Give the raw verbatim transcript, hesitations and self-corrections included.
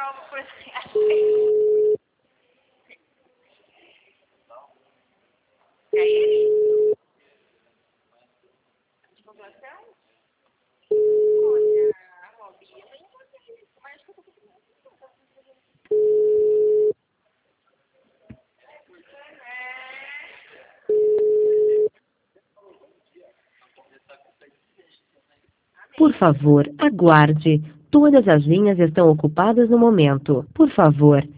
Por favor, aguarde. Todas as linhas estão ocupadas no momento. Por favor,